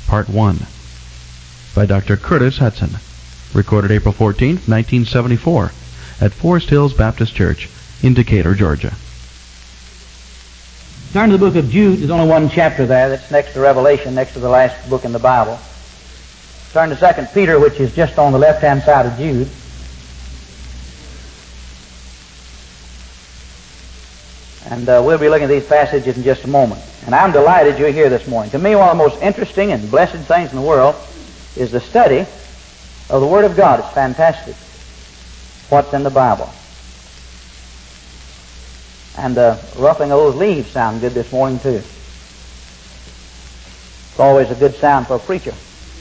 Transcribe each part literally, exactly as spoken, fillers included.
Part one, by Doctor Curtis Hudson, recorded April fourteenth, nineteen seventy-four, at Forest Hills Baptist Church in Decatur, Georgia. Turn to the book of Jude. There's only one chapter there. That's next to Revelation, next to the last book in the Bible. Turn to Second Peter, which is just on the left-hand side of Jude. And uh, we'll be looking at these passages in just a moment. And I'm delighted you're here this morning. To me, one of the most interesting and blessed things in the world is the study of the Word of God. It's fantastic what's in the Bible. And the uh, ruffling of those leaves sound good this morning, too. It's always a good sound for a preacher.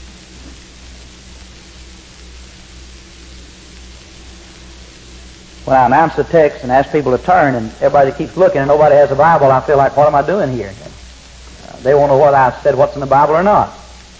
When I announce the text and ask people to turn and everybody keeps looking and nobody has a Bible, I feel like, what am I doing here? Uh, they won't know whether I said what's in the Bible or not.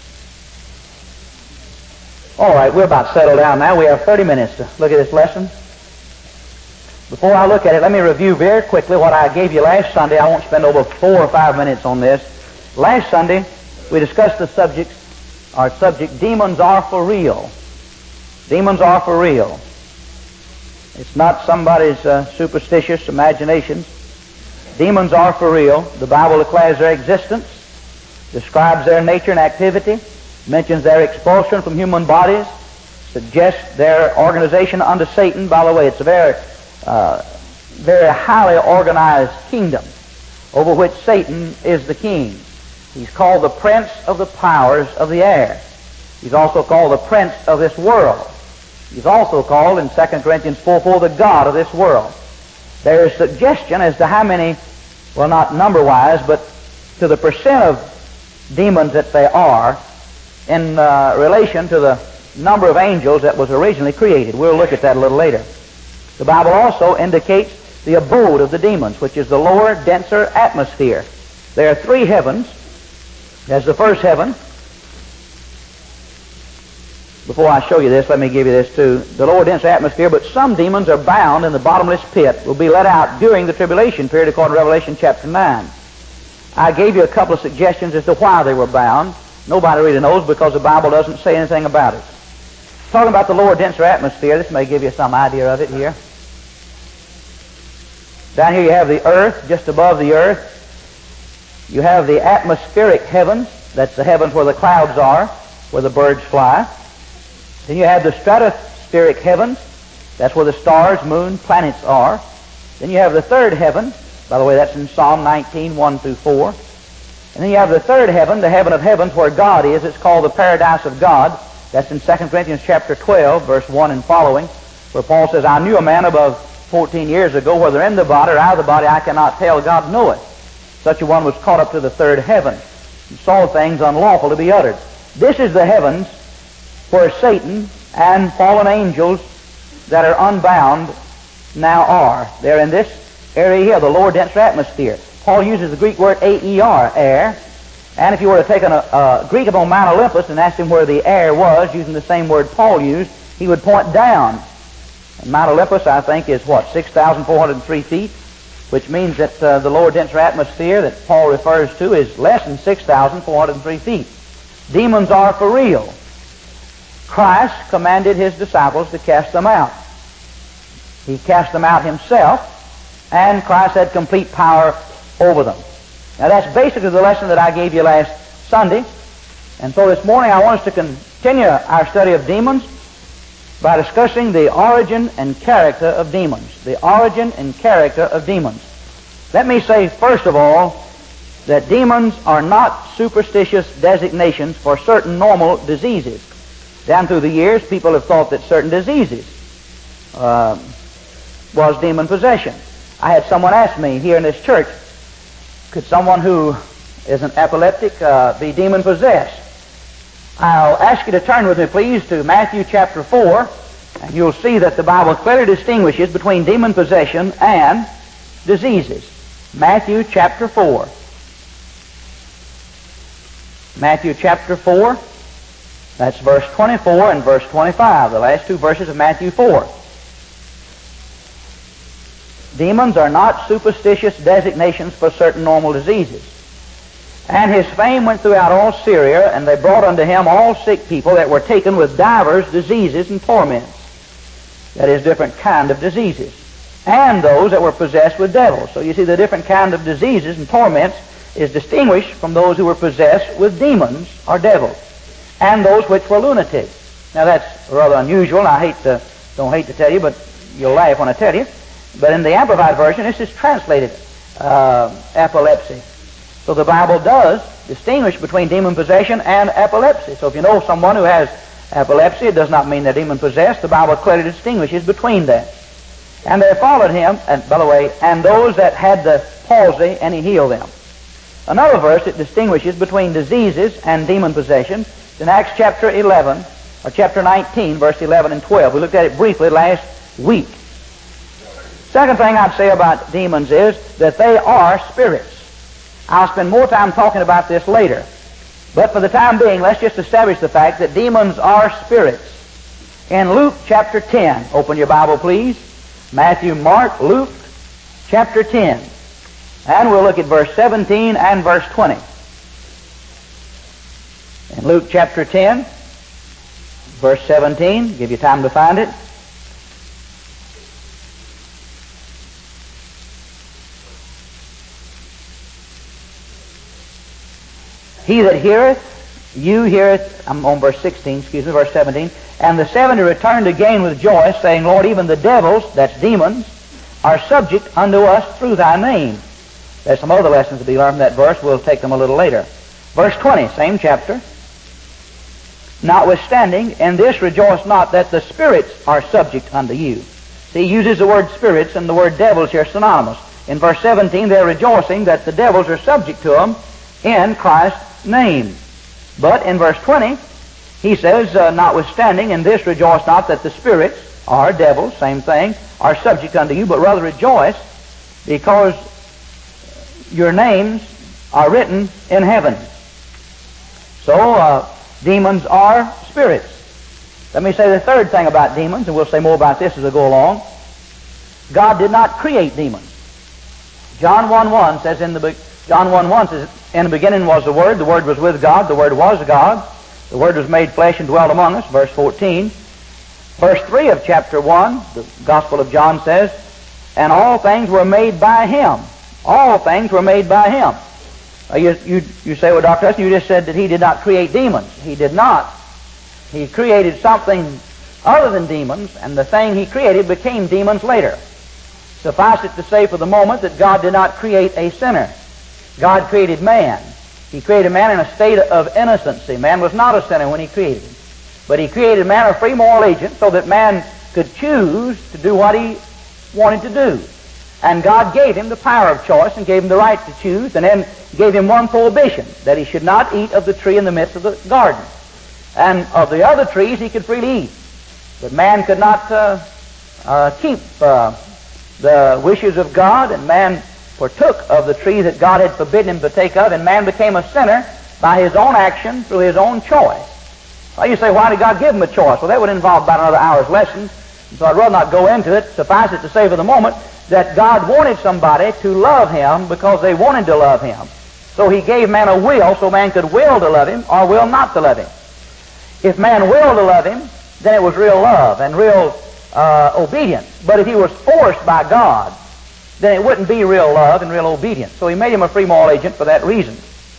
All right, we're about settled down now. We have thirty minutes to look at this lesson. Before I look at it, let me review very quickly what I gave you last Sunday. I won't spend over four or five minutes on this. Last Sunday, we discussed the subject, our subject, demons are for real. Demons are for real. It's not somebody's uh, superstitious imaginations. Demons are for real. The Bible declares their existence, describes their nature and activity, mentions their expulsion from human bodies, suggests their organization under Satan. By the way, it's a very, uh, very highly organized kingdom over which Satan is the king. He's called the prince of the powers of the air. He's also called the prince of this world. He's also called in Second Corinthians four four the God of this world. There is suggestion as to how many, well, not number-wise, but to the percent of demons that they are in uh, relation to the number of angels that was originally created. We'll look at that a little later. The Bible also indicates the abode of the demons, which is the lower, denser atmosphere. There are three heavens. There's the first heaven. Before I show you this, let me give you this too. The lower dense atmosphere, but some demons are bound in the bottomless pit, will be let out during the tribulation period according to Revelation chapter nine. I gave you a couple of suggestions as to why they were bound. Nobody really knows because the Bible doesn't say anything about it. Talking about the lower denser atmosphere, this may give you some idea of it here. Down here you have the earth, just above the earth. You have the atmospheric heavens, that's the heavens where the clouds are, where the birds fly. Then you have the stratospheric heavens. That's where the stars, moon, planets are. Then you have the third heaven. By the way, that's in Psalm nineteen, one through four. And then you have the third heaven, the heaven of heavens, where God is. It's called the paradise of God. That's in Second Corinthians chapter twelve, verse one and following, where Paul says, I knew a man above fourteen years ago, whether in the body or out of the body, I cannot tell, God knoweth. Such a one was caught up to the third heaven and saw things unlawful to be uttered. This is the heavens where Satan and fallen angels that are unbound now are. They're in this area here, the lower denser atmosphere. Paul uses the Greek word aer, air. And if you were to take an, a Greek upon Mount Olympus and ask him where the air was, using the same word Paul used, he would point down. And Mount Olympus, I think, is what, six thousand four hundred three feet, which means that uh, the lower denser atmosphere that Paul refers to is less than six thousand four hundred three feet. Demons are for real. Christ commanded his disciples to cast them out. He cast them out himself, and Christ had complete power over them. Now that's basically the lesson that I gave you last Sunday. And so this morning I want us to continue our study of demons by discussing the origin and character of demons. The origin and character of demons. Let me say first of all that demons are not superstitious designations for certain normal diseases. Down through the years, people have thought that certain diseases uh, was demon possession. I had someone ask me here in this church, could someone who is an epileptic uh, be demon possessed? I'll ask you to turn with me, please, to Matthew chapter four, and you'll see that the Bible clearly distinguishes between demon possession and diseases. Matthew chapter four. Matthew chapter four. That's verse twenty-four and verse twenty-five, the last two verses of Matthew four. Demons are not superstitious designations for certain normal diseases. And his fame went throughout all Syria, and they brought unto him all sick people that were taken with divers diseases and torments. That is, different kind of diseases. And those that were possessed with devils. So you see, the different kind of diseases and torments is distinguished from those who were possessed with demons or devils, and those which were lunatics. Now that's rather unusual. I hate to, don't hate to tell you, but you'll laugh when I tell you. But in the Amplified Version, this is translated uh, epilepsy. So the Bible does distinguish between demon possession and epilepsy. So if you know someone who has epilepsy, it does not mean they're demon possessed. The Bible clearly distinguishes between that. And they followed him, and by the way, and those that had the palsy, and he healed them. Another verse that distinguishes between diseases and demon possession is in Acts chapter eleven, or chapter nineteen, verse eleven and twelve. We looked at it briefly last week. Second thing I'd say about demons is that they are spirits. I'll spend more time talking about this later. But for the time being, let's just establish the fact that demons are spirits. In Luke chapter ten, open your Bible please. Matthew, Mark, Luke chapter ten. And we'll look at verse seventeen and verse twenty. In Luke chapter ten, verse seventeen, give you time to find it. He that heareth, you heareth, I'm on verse sixteen, excuse me, verse seventeen, and the seventy returned again with joy, saying, Lord, even the devils, that's demons, are subject unto us through thy name. There's some other lessons to be learned from that verse. We'll take them a little later. Verse twenty, same chapter. Notwithstanding, in this rejoice not that the spirits are subject unto you. See, he uses the word spirits and the word devils here synonymous. In verse seventeen, they're rejoicing that the devils are subject to them in Christ's name. But in verse twenty, he says, uh, notwithstanding, in this rejoice not that the spirits, or devils, same thing, are subject unto you, but rather rejoice because your names are written in heaven. So, uh, demons are spirits. Let me say the third thing about demons, and we'll say more about this as we go along. God did not create demons. John one one says in the be- John one one says, in the beginning was the Word, the Word was with God, the Word was God, the Word was made flesh and dwelt among us, verse fourteen. Verse three of chapter one, the Gospel of John says, and all things were made by Him. All things were made by Him. Uh, you, you, you say, well, Doctor Hudson, you just said that He did not create demons. He did not. He created something other than demons, and the thing He created became demons later. Suffice it to say for the moment that God did not create a sinner. God created man. He created man in a state of innocency. Man was not a sinner when He created him. But He created man a free moral agent so that man could choose to do what he wanted to do. And God gave him the power of choice and gave him the right to choose, and then gave him one prohibition, that he should not eat of the tree in the midst of the garden. And of the other trees he could freely eat. But man could not uh, uh, keep uh, the wishes of God, and man partook of the tree that God had forbidden him to take of, and man became a sinner by his own action through his own choice. Well, you say, why did God give him a choice? Well, that would involve about another hour's lesson, so I'd rather not go into it. Suffice it to say for the moment that God wanted somebody to love Him because they wanted to love Him. So He gave man a will so man could will to love Him or will not to love Him. If man willed to love Him, then it was real love and real uh, obedience. But if he was forced by God, then it wouldn't be real love and real obedience. So He made him a free moral agent for that reason.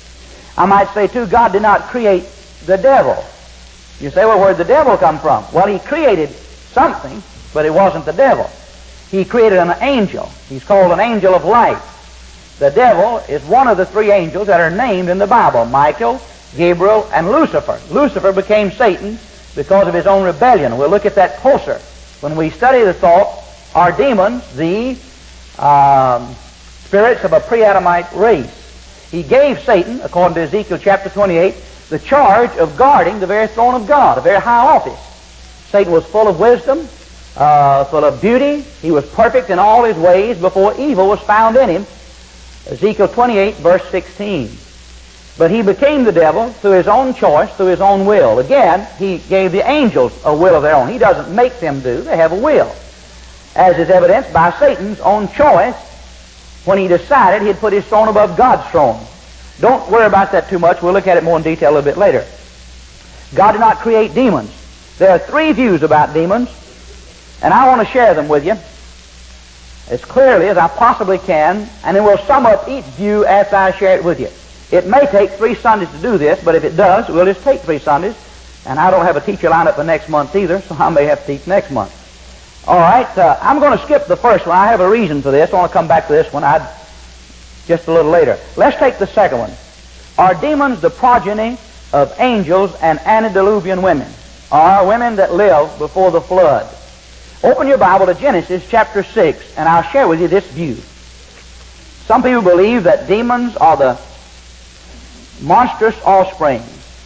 I might say, too, God did not create the devil. You say, well, where did the devil come from? Well, He created something, but it wasn't the devil. He created an angel. He's called an angel of light. The devil is one of the three angels that are named in the Bible, Michael, Gabriel, and Lucifer. Lucifer became Satan because of his own rebellion. We'll look at that closer when we study the thought, are demons the um, spirits of a pre-Adamite race? He gave Satan, according to Ezekiel chapter twenty-eight, the charge of guarding the very throne of God, a very high office. Satan was full of wisdom, uh, full of beauty. He was perfect in all his ways before evil was found in him. Ezekiel twenty-eight, verse sixteen. But he became the devil through his own choice, through his own will. Again, he gave the angels a will of their own. He doesn't make them do. They have a will. As is evidenced by Satan's own choice when he decided he'd put his throne above God's throne. Don't worry about that too much. We'll look at it more in detail a little bit later. God did not create demons. There are three views about demons, and I want to share them with you as clearly as I possibly can, and then we'll sum up each view after I share it with you. It may take three Sundays to do this, but if it does, we'll just take three Sundays, and I don't have a teacher lined up for next month either, so I may have to teach next month. All right, uh, I'm going to skip the first one. I have a reason for this. I want to come back to this one I'd, just a little later. Let's take the second one. Are demons the progeny of angels and antediluvian women? Are women that lived before the flood? Open your Bible to Genesis chapter six, and I'll share with you this view. Some people believe that demons are the monstrous offspring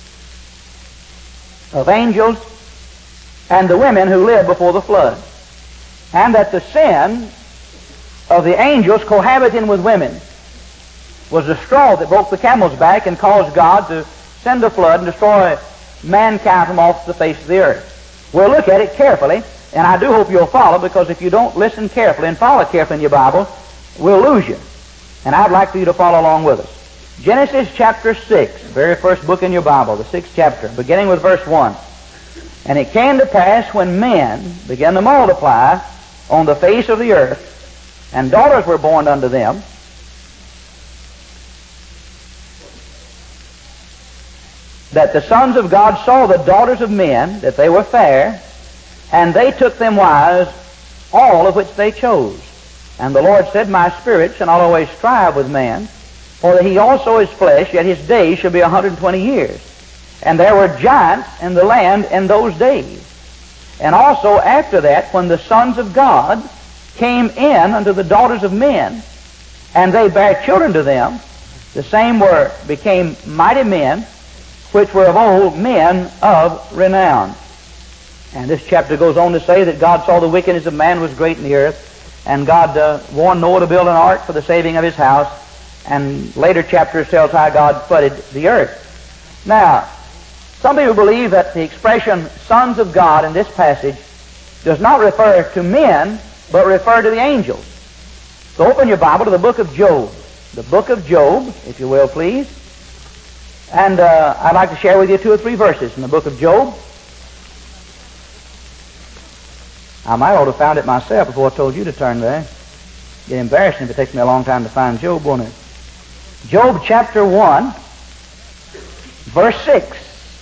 of angels and the women who lived before the flood, and that the sin of the angels cohabiting with women was the straw that broke the camel's back and caused God to send a flood and destroy mankind from off the face of the earth. We'll look at it carefully, and I do hope you'll follow, because if you don't listen carefully and follow carefully in your Bible, we'll lose you. And I'd like for you to follow along with us. Genesis chapter six, very first book in your Bible, the sixth chapter, beginning with verse one. And it came to pass when men began to multiply on the face of the earth, and daughters were born unto them, that the sons of God saw the daughters of men, that they were fair, and they took them wives, all of which they chose. And the Lord said, My spirit shall not always strive with man, for that he also is flesh, yet his days shall be a hundred and twenty years. And there were giants in the land in those days. And also after that, when the sons of God came in unto the daughters of men, and they bare children to them, the same were became mighty men, which were of old men of renown. And this chapter goes on to say that God saw the wickedness of man was great in the earth, and God uh, warned Noah to build an ark for the saving of his house, and later chapters tells how God flooded the earth. Now, some people believe that the expression sons of God in this passage does not refer to men, but refer to the angels. So open your Bible to the book of Job. The book of Job, if you will, please. And uh, I'd like to share with you two or three verses in the book of Job. I might ought to have found it myself before I told you to turn there. It'd be embarrassing if it takes me a long time to find Job, won't it? Job chapter one, verse six.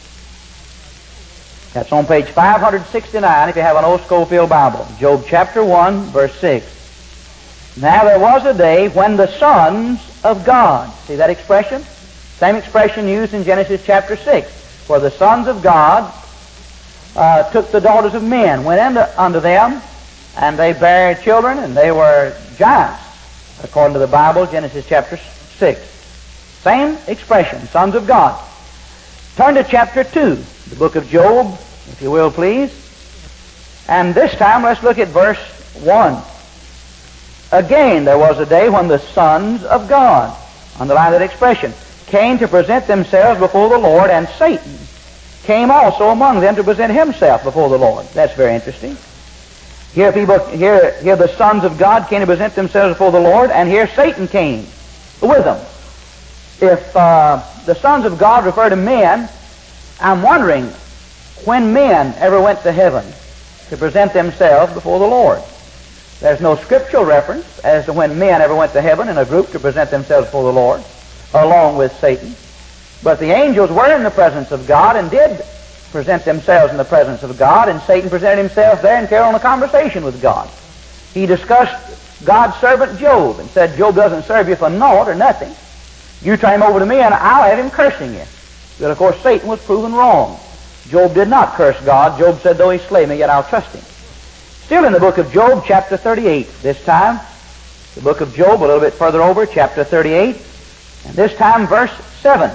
That's on page five sixty-nine if you have an old Schofield Bible. Job chapter one, verse six. Now there was a day when the sons of God, see that expression? Same expression used in Genesis chapter six, where the sons of God uh, took the daughters of men, went into, unto them, and they bare children, and they were giants, according to the Bible, Genesis chapter six. Same expression, sons of God. Turn to chapter two, the book of Job, if you will, please. And this time, let's look at verse one. Again, there was a day when the sons of God, underline that expression, came to present themselves before the Lord, and Satan came also among them to present himself before the Lord. That's very interesting. Here, people, here, here the sons of God came to present themselves before the Lord, and here Satan came with them. If uh, the sons of God refer to men, I'm wondering when men ever went to heaven to present themselves before the Lord. There's no scriptural reference as to when men ever went to heaven in a group to present themselves before the Lord, along with Satan. But the angels were in the presence of God and did present themselves in the presence of God, and Satan presented himself there and carried on a conversation with God. He discussed God's servant Job and said, Job doesn't serve you for naught or nothing. You turn him over to me and I'll have him cursing you. But of course Satan was proven wrong. Job did not curse God. Job said, though he slay me, yet I'll trust him. Still in the book of Job, chapter thirty-eight, this time. The book of Job, a little bit further over, chapter thirty-eight, and this time verse seven.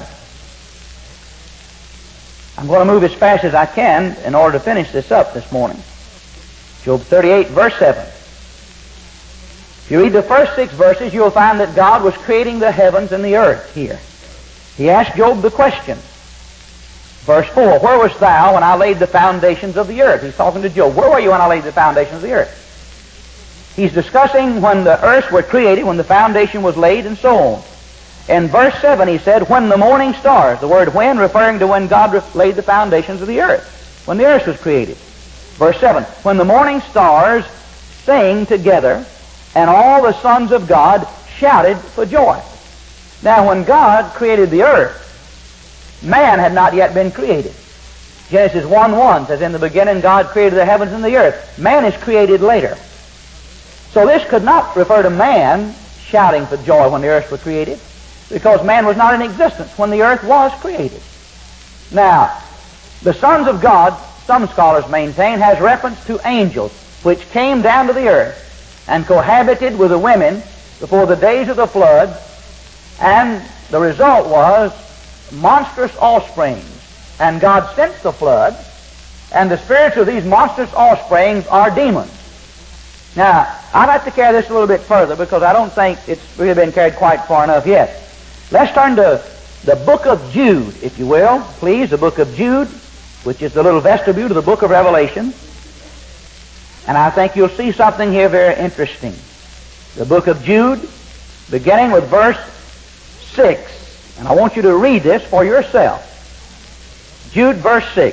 I'm going to move as fast as I can in order to finish this up this morning. Job thirty-eight, verse seven. If you read the first six verses, you'll find that God was creating the heavens and the earth here. He asked Job the question. Verse four, where wast thou when I laid the foundations of the earth? He's talking to Job. Where were you when I laid the foundations of the earth? He's discussing when the earths were created, when the foundation was laid, and so on. In verse seven he said, when the morning stars, the word when referring to when God laid the foundations of the earth, when the earth was created. Verse seven, when the morning stars sang together, and all the sons of God shouted for joy. Now when God created the earth, man had not yet been created. Genesis one one says, in the beginning God created the heavens and the earth. Man is created later. So this could not refer to man shouting for joy when the earth was created, because man was not in existence when the earth was created. Now, the sons of God, some scholars maintain, has reference to angels which came down to the earth and cohabited with the women before the days of the flood, and the result was monstrous offsprings. And God sent the flood, and the spirits of these monstrous offsprings are demons. Now, I'd like to carry this a little bit further because I don't think it's really been carried quite far enough yet. Let's turn to the book of Jude, if you will, please, the book of Jude, which is the little vestibule of the book of Revelation. And I think you'll see something here very interesting. The book of Jude, beginning with verse six. And I want you to read this for yourself. Jude, verse six.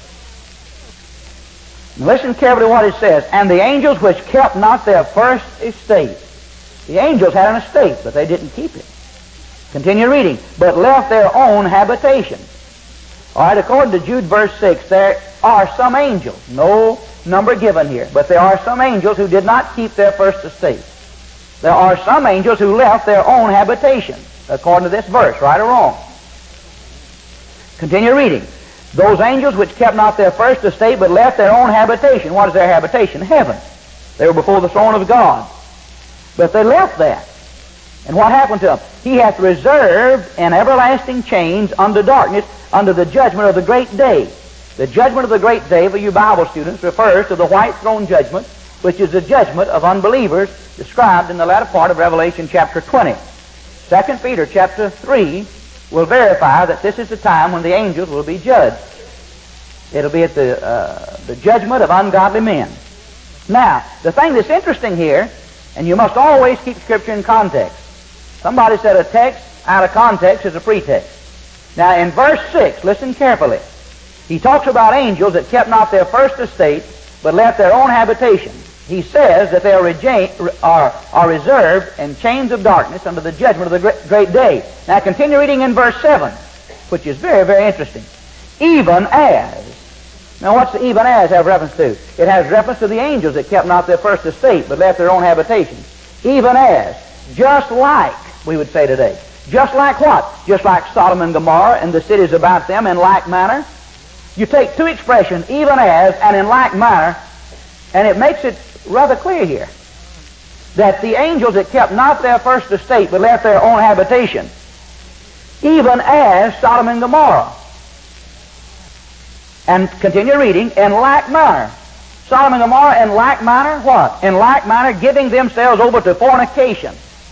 And listen carefully to what it says. And the angels which kept not their first estate. The angels had an estate, but they didn't keep it. Continue reading. But left their own habitation. All right, according to Jude, verse six, there are some angels. No number given here. But there are some angels who did not keep their first estate. There are some angels who left their own habitation, according to this verse, right or wrong. Continue reading. Those angels which kept not their first estate, but left their own habitation. What is their habitation? Heaven. They were before the throne of God. But they left that. And what happened to them? He hath reserved in everlasting chains unto darkness, under the judgment of the great day. The judgment of the great day, for you Bible students, refers to the white throne judgment, which is the judgment of unbelievers described in the latter part of Revelation chapter twenty. Second Peter chapter three will verify that this is the time when the angels will be judged. It'll be at the, uh, the judgment of ungodly men. Now, the thing that's interesting here, and you must always keep Scripture in context. Somebody said a text out of context is a pretext. Now, in verse six, listen carefully. He talks about angels that kept not their first estate, but left their own habitation. He says that they are, rega- are, are reserved in chains of darkness under the judgment of the great, great day. Now continue reading in verse seven, which is very, very interesting. Even as. Now what's the even as have reference to? It has reference to the angels that kept not their first estate, but left their own habitation. Even as. Just like, we would say today. Just like what? Just like Sodom and Gomorrah and the cities about them in like manner. You take two expressions, even as and in like manner, and it makes it rather clear here that the angels that kept not their first estate but left their own habitation, even as Sodom and Gomorrah. And continue reading, in like manner. Sodom and Gomorrah in like manner, what? In like manner, giving themselves over to fornication.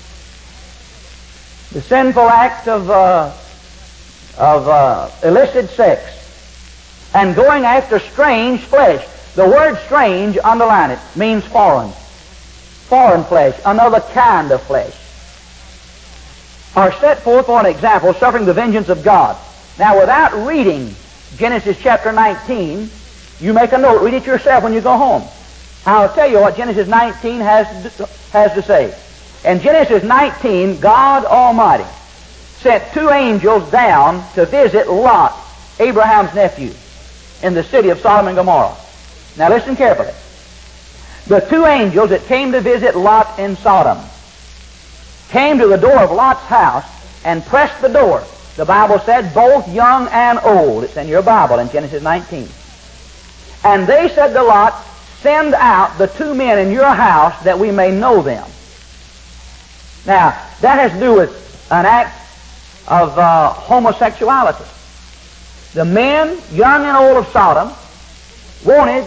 The sinful act of, uh, of uh, illicit sex. And going after strange flesh. The word strange, underline it, means foreign. Foreign flesh, another kind of flesh. Are set forth for an example, suffering the vengeance of God. Now, without reading Genesis chapter nineteen, you make a note, read it yourself when you go home. I'll tell you what Genesis nineteen has to, has to say. In Genesis nineteen, God Almighty sent two angels down to visit Lot, Abraham's nephew, in the city of Sodom and Gomorrah. Now listen carefully. The two angels that came to visit Lot in Sodom came to the door of Lot's house and pressed the door. The Bible said both young and old. It's in your Bible in Genesis nineteen. And they said to Lot, send out the two men in your house that we may know them. Now, that has to do with an act of uh, homosexuality. The men, young and old of Sodom, wanted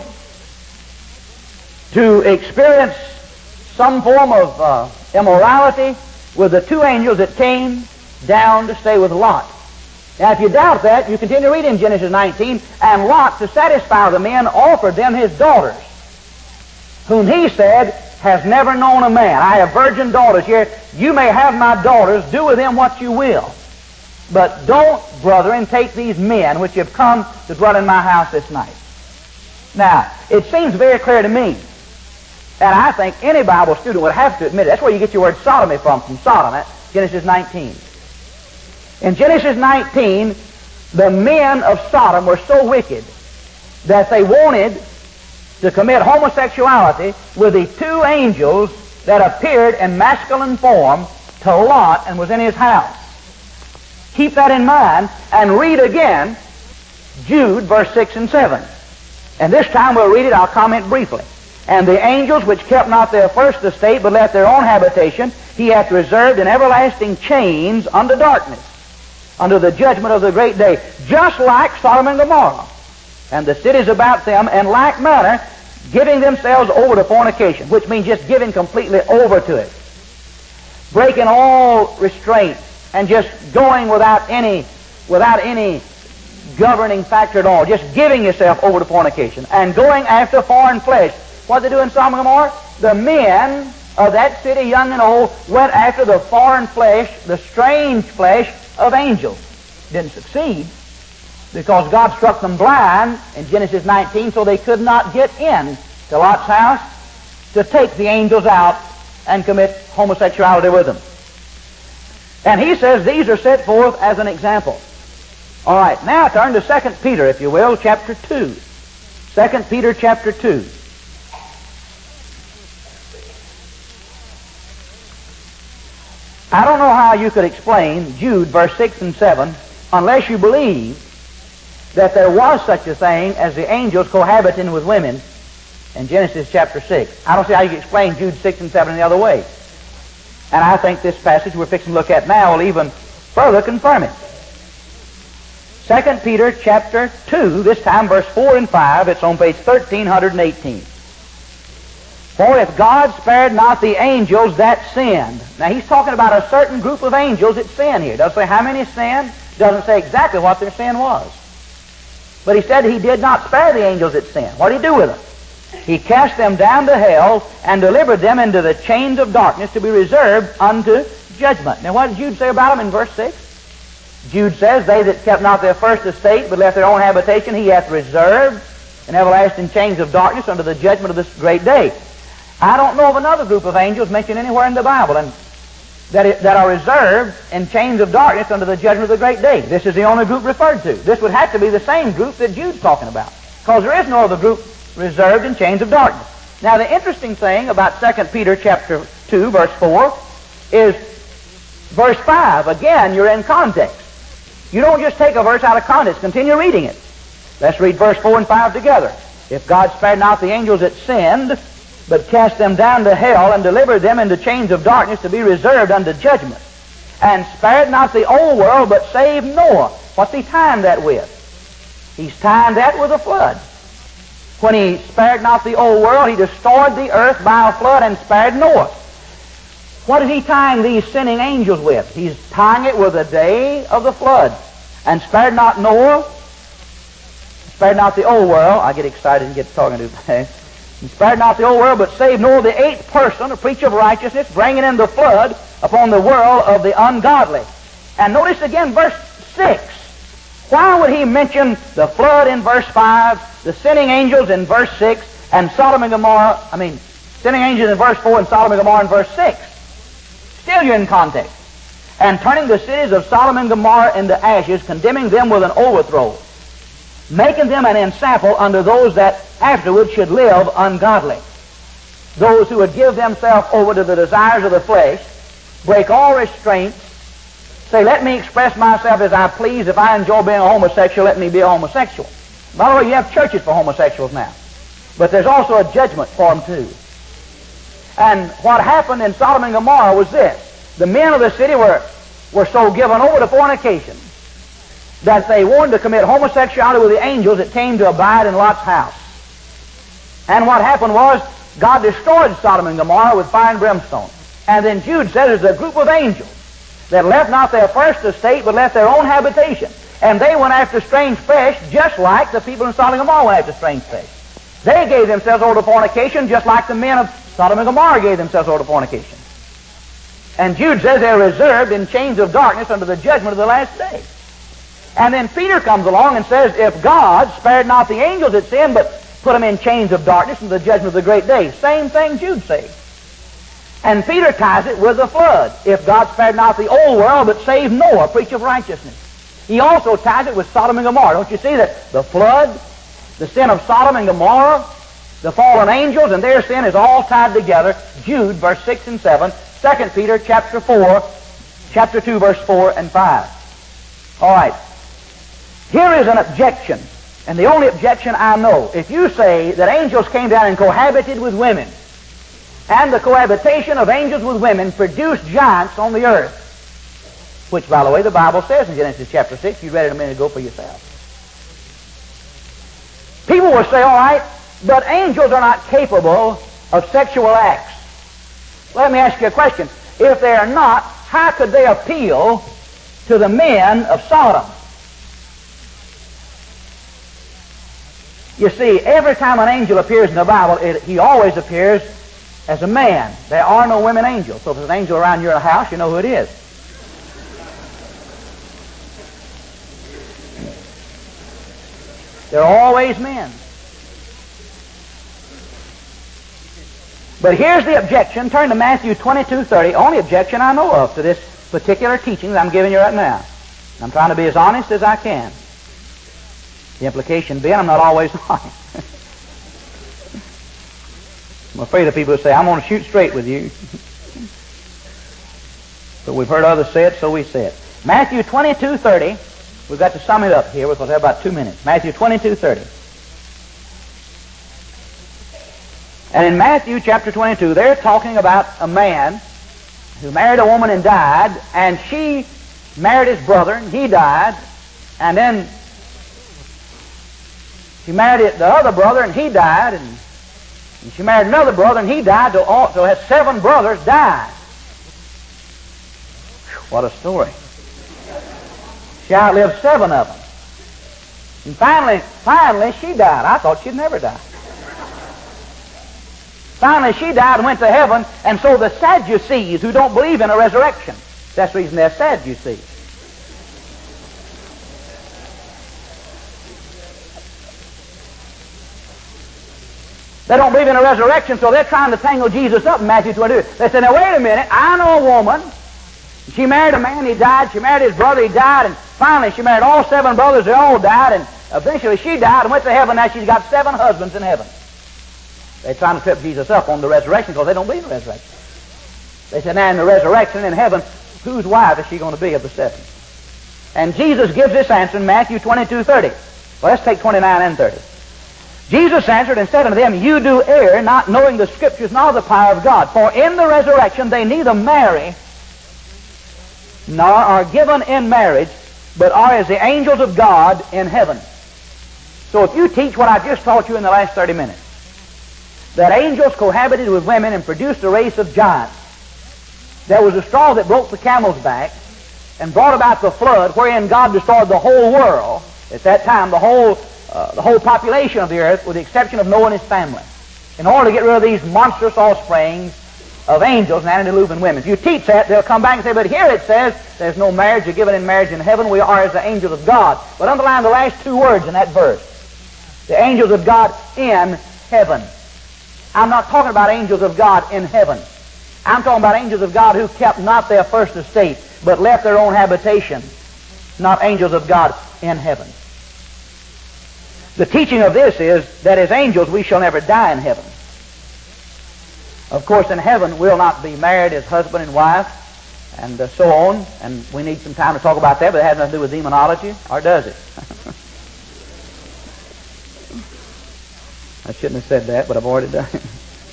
to experience some form of uh, immorality with the two angels that came down to stay with Lot. Now, if you doubt that, you continue reading Genesis nineteen, and Lot, to satisfy the men, offered them his daughters, whom he said, has never known a man. I have virgin daughters here. You may have my daughters. Do with them what you will. But don't, brethren, take these men which have come to dwell in my house this night. Now, it seems very clear to me, and I think any Bible student would have to admit it. That's where you get your word sodomy from, from Sodom, at Genesis nineteen. In Genesis nineteen, the men of Sodom were so wicked that they wanted to commit homosexuality with the two angels that appeared in masculine form to Lot and was in his house. Keep that in mind and read again Jude, verse six and seven. And this time we'll read it, I'll comment briefly. And the angels which kept not their first estate, but left their own habitation, he hath reserved in everlasting chains unto darkness, under the judgment of the great day, just like Sodom and Gomorrah, and the cities about them, in like manner, giving themselves over to fornication, which means just giving completely over to it, breaking all restraint, and just going without any, without any governing factor at all, just giving yourself over to fornication, and going after foreign flesh. What did they do in Sodom and Gomorrah? The men of that city, young and old, went after the foreign flesh, the strange flesh of angels. Didn't succeed, because God struck them blind in Genesis nineteen, so they could not get in to Lot's house to take the angels out and commit homosexuality with them. And he says these are set forth as an example. All right, now turn to Second Peter, if you will, chapter two. Second Peter chapter two. I don't know how you could explain Jude, verse six and seven, unless you believe that there was such a thing as the angels cohabiting with women in Genesis chapter six. I don't see how you can explain Jude six and seven the other way. And I think this passage we're fixing to look at now will even further confirm it. Second Peter chapter two, this time verse four and five, it's on page thirteen eighteen. For if God spared not the angels that sinned. Now he's talking about a certain group of angels that sinned here. Doesn't say how many sinned, doesn't say exactly what their sin was. But he said he did not spare the angels that sinned. What did he do with them? He cast them down to hell and delivered them into the chains of darkness to be reserved unto judgment. Now what did Jude say about them in verse six? Jude says, they that kept not their first estate, but left their own habitation, he hath reserved in everlasting chains of darkness unto the judgment of this great day. I don't know of another group of angels mentioned anywhere in the Bible and that, it, that are reserved in chains of darkness unto the judgment of the great day. This is the only group referred to. This would have to be the same group that Jude's talking about, because there is no other group reserved in chains of darkness. Now the interesting thing about Second Peter chapter two, verse four, is verse five. Again, you're in context. You don't just take a verse out of context. Continue reading it. Let's read verse four and five together. If God spared not the angels that sinned, but cast them down to hell and delivered them into chains of darkness to be reserved unto judgment, and spared not the old world, but saved Noah. What's he tying that with? He's tying that with a flood. When he spared not the old world, he destroyed the earth by a flood and spared Noah. What is he tying these sinning angels with? He's tying it with the day of the flood. And spared not Noah, spared not the old world. I get excited and get talking to you. And spared not the old world, but saved Noah, the eighth person, a preacher of righteousness, bringing in the flood upon the world of the ungodly. And notice again verse six. Why would he mention the flood in verse five, the sinning angels in verse six, and Sodom and Gomorrah, I mean, sinning angels in verse four and Sodom and Gomorrah in verse six? Still you're in context. And turning the cities of Sodom and Gomorrah into ashes, condemning them with an overthrow, making them an ensample unto those that afterward should live ungodly. Those who would give themselves over to the desires of the flesh, break all restraints, say, let me express myself as I please. If I enjoy being a homosexual, let me be a homosexual. By the way, you have churches for homosexuals now. But there's also a judgment for them too. And what happened in Sodom and Gomorrah was this. The men of the city were, were so given over to fornication that they wanted to commit homosexuality with the angels that came to abide in Lot's house. And what happened was, God destroyed Sodom and Gomorrah with fire and brimstone. And then Jude says there's a group of angels that left not their first estate, but left their own habitation. And they went after strange flesh, just like the people in Sodom and Gomorrah went after strange flesh. They gave themselves over to fornication just like the men of Sodom and Gomorrah gave themselves over to fornication. And Jude says they're reserved in chains of darkness under the judgment of the last day. And then Peter comes along and says, if God spared not the angels that sinned, but put them in chains of darkness under the judgment of the great day. Same thing Jude says. And Peter ties it with the flood. If God spared not the old world, but saved Noah, preach of righteousness. He also ties it with Sodom and Gomorrah. Don't you see that the flood, the sin of Sodom and Gomorrah, the fallen angels, and their sin is all tied together. Jude, verse six and seven. Second Peter, chapter four, chapter two, verse four and five. All right. Here is an objection, and the only objection I know. If you say that angels came down and cohabited with women, and the cohabitation of angels with women produced giants on the earth, which, by the way, the Bible says in Genesis chapter six, you read it a minute ago for yourself. People will say, all right, but angels are not capable of sexual acts. Let me ask you a question. If they are not, how could they appeal to the men of Sodom? You see, every time an angel appears in the Bible, it, he always appears as a man. There are no women angels. So if there's an angel around your house, you know who it is. They're always men. But here's the objection. Turn to Matthew twenty-two thirty. Only objection I know of to this particular teaching that I'm giving you right now. I'm trying to be as honest as I can. The implication being I'm not always honest. I'm afraid of people who say, I'm going to shoot straight with you. But we've heard others say it, so we say it. Matthew twenty-two thirty. We've got to sum it up here. We'll have about two minutes. Matthew twenty-two thirty. And in Matthew chapter twenty-two, they're talking about a man who married a woman and died, and she married his brother, and he died, and then she married the other brother, and he died, and, and she married another brother, and he died, so also has seven brothers died. What a story. She outlived seven of them. And finally, finally, she died. I thought she'd never die. Finally, she died and went to heaven, and so the Sadducees, who don't believe in a resurrection, that's the reason they're Sadducees. They don't believe in a resurrection, so they're trying to tangle Jesus up in Matthew twenty-two. They said, now wait a minute, I know a woman. She married a man, he died. She married his brother, he died. And finally, she married all seven brothers, they all died. And eventually, she died and went to heaven. Now she's got seven husbands in heaven. They're trying to trip Jesus up on the resurrection because they don't believe in the resurrection. They said, now in the resurrection in heaven, whose wife is she going to be of the seven? And Jesus gives this answer in Matthew twenty-two thirty. Well, let's take twenty-nine and thirty. Jesus answered and said unto them, you do err, not knowing the Scriptures nor the power of God. For in the resurrection they neither marry, nor are given in marriage, but are as the angels of God in heaven. So if you teach what I've just taught you in the last thirty minutes, that angels cohabited with women and produced a race of giants, there was a straw that broke the camel's back and brought about the flood, wherein God destroyed the whole world. At that time, the whole uh, the whole population of the earth, with the exception of Noah and his family, in order to get rid of these monstrous offsprings of angels and antediluvian women. If you teach that, they'll come back and say, but here it says there's no marriage, you're given in marriage in heaven, we are as the angels of God. But underline the last two words in that verse. The angels of God in heaven. I'm not talking about angels of God in heaven. I'm talking about angels of God who kept not their first estate, but left their own habitation. Not angels of God in heaven. The teaching of this is that as angels we shall never die in heaven. Of course, in heaven we'll not be married as husband and wife, and uh, so on, and we need some time to talk about that, but it has nothing to do with demonology, or does it? I shouldn't have said that, but I've already done it.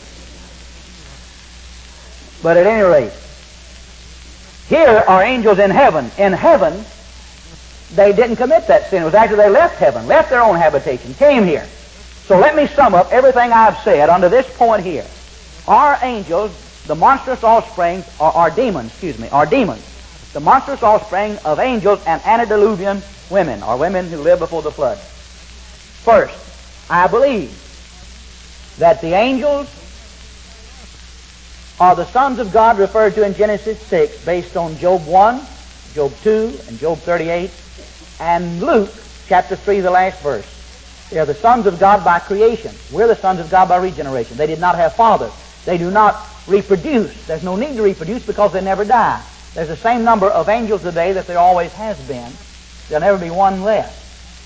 But at any rate, here are angels in heaven. In heaven, they didn't commit that sin. It was after they left heaven, left their own habitation, came here. So let me sum up everything I've said under this point here. Our angels, the monstrous offspring, or are demons, excuse me, are demons. The monstrous offspring of angels and antediluvian women, or women who lived before the flood. First, I believe that the angels are the sons of God referred to in Genesis six based on Job one, Job two, and Job thirty-eight, and Luke chapter three, the last verse. They are the sons of God by creation. We're the sons of God by regeneration. They did not have fathers. They do not reproduce. There's no need to reproduce because they never die. There's the same number of angels today that there always has been. There'll never be one less.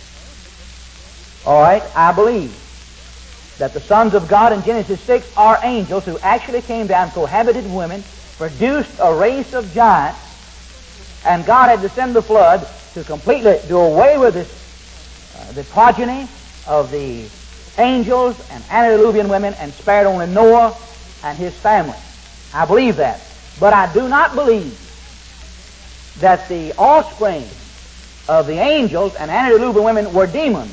All right, I believe that the sons of God in Genesis six are angels who actually came down, cohabited with women, produced a race of giants, and God had to send the flood to completely do away with this, uh, the progeny of the angels and antediluvian women, and spared only Noah and his family. I believe that. But I do not believe that the offspring of the angels and antediluvian women were demons.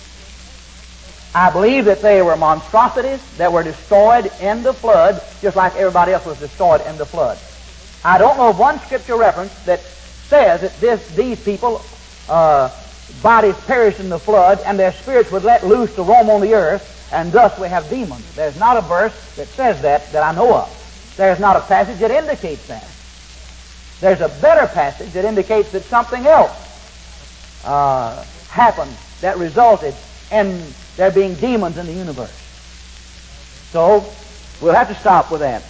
I believe that they were monstrosities that were destroyed in the flood, just like everybody else was destroyed in the flood. I don't know of one scripture reference that says that this, these people, uh, bodies perished in the flood, and their spirits were let loose to roam on the earth, and thus we have demons. There's not a verse that says that, that I know of. There's not a passage that indicates that. There's a better passage that indicates that something else uh, happened that resulted in there being demons in the universe. So, we'll have to stop with that.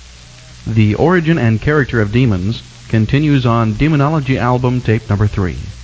The Origin and Character of Demons continues on Demonology Album Tape Number three.